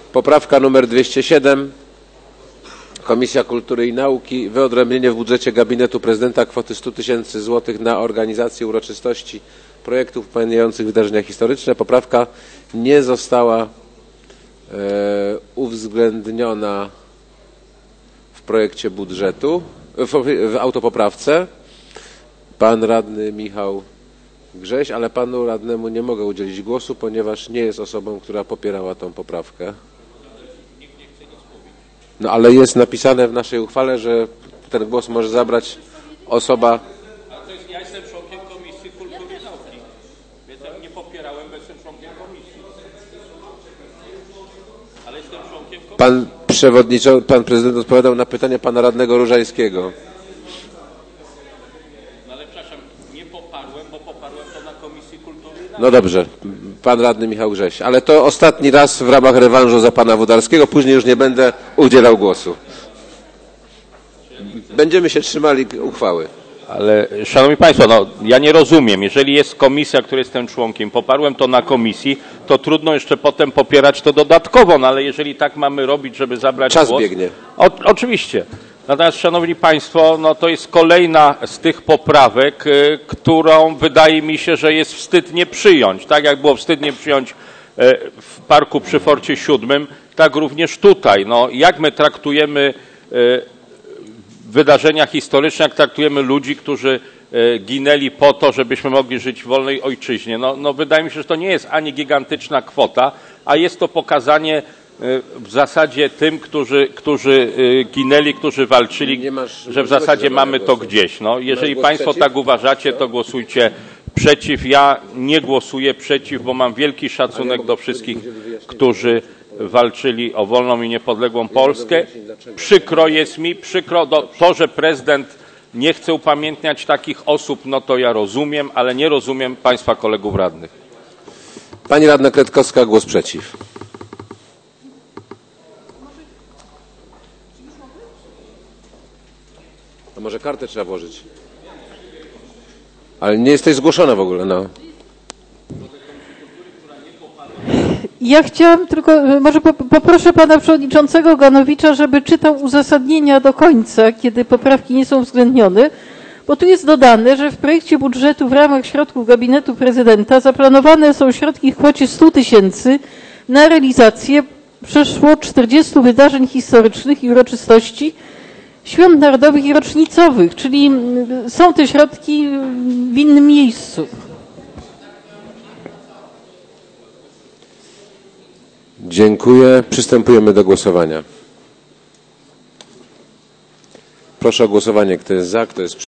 Poprawka numer 207. Komisja Kultury i Nauki. Wyodrębnienie w budżecie gabinetu prezydenta kwoty 100 000 złotych na organizację uroczystości projektów upamiętniających wydarzenia historyczne. Poprawka nie została uwzględniona w projekcie budżetu, w autopoprawce. Pan radny Michał Grześ, ale panu radnemu nie mogę udzielić głosu, ponieważ nie jest osobą, która popierała tą poprawkę. No ale jest napisane w naszej uchwale, że ten głos może zabrać osoba. Ja jestem członkiem Komisji Kultury i Nauki. Więc nie popierałem, bo jestem członkiem komisji. Ale jestem członkiem komisji. Pan prezydent odpowiadał na pytanie pana radnego Różańskiego. No ale przepraszam, nie poparłem, bo poparłem to na Komisji Kultury i Nauki. No dobrze, pan radny Michał Grześ, ale to ostatni raz w ramach rewanżu za pana Włodarskiego, później już nie będę udzielał głosu. Będziemy się trzymali uchwały. Ale szanowni państwo, no ja nie rozumiem, jeżeli jest komisja, której jestem członkiem, poparłem to na komisji, to trudno jeszcze potem popierać to dodatkowo, no ale jeżeli tak mamy robić, żeby zabrać Czas głos... biegnie. Oczywiście. Natomiast szanowni państwo, no to jest kolejna z tych poprawek, którą wydaje mi się, że jest wstyd nie przyjąć. Tak jak było wstyd nie przyjąć w parku przy Forcie 7, tak również tutaj. No jak my traktujemy wydarzenia historyczne, jak traktujemy ludzi, którzy ginęli po to, żebyśmy mogli żyć w wolnej ojczyźnie. No wydaje mi się, że to nie jest ani gigantyczna kwota, a jest to pokazanie w zasadzie tym, którzy ginęli, którzy walczyli, że w zasadzie mamy to gdzieś. No, jeżeli państwo tak uważacie, to głosujcie przeciw. Ja nie głosuję przeciw, bo mam wielki szacunek do wszystkich, którzy walczyli o wolną i niepodległą Polskę. Przykro jest mi, to, że prezydent nie chce upamiętniać takich osób, no to ja rozumiem, ale nie rozumiem państwa kolegów radnych. Pani radna Kretkowska, głos przeciw. A może kartę trzeba włożyć? Ale nie jesteś zgłoszona w ogóle, no. Ja chciałam tylko, może poproszę pana przewodniczącego Ganowicza, żeby czytał uzasadnienia do końca, kiedy poprawki nie są uwzględnione, bo tu jest dodane, że w projekcie budżetu w ramach środków gabinetu prezydenta zaplanowane są środki w kwocie 100 000 na realizację przeszło 40 wydarzeń historycznych i uroczystości świąt narodowych i rocznicowych, czyli są te środki w innym miejscu. Dziękuję. Przystępujemy do głosowania. Proszę o głosowanie. Kto jest za, kto jest przeciw.